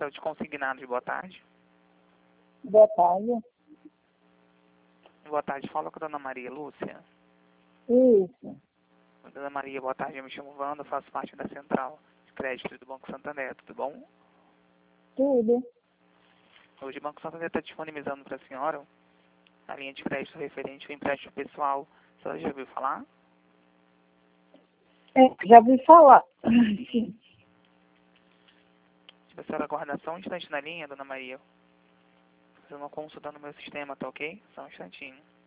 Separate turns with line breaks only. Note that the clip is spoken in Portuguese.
central de consignados. Boa tarde.
Boa tarde.
Boa tarde. Fala com a dona Maria Lúcia.
Isso.
Dona Maria, boa tarde. Eu me chamo Wanda, faço parte da central de crédito do Banco Santander. Tudo bom?
Tudo.
Hoje o Banco Santander está disponibilizando para a senhora a linha de crédito referente ao empréstimo pessoal. A senhora já ouviu falar?
Já ouvi falar. Sim.
Se a senhora aguardar só um instante na linha, dona Maria, vou fazer uma consulta no meu sistema, tá ok? Só um instantinho.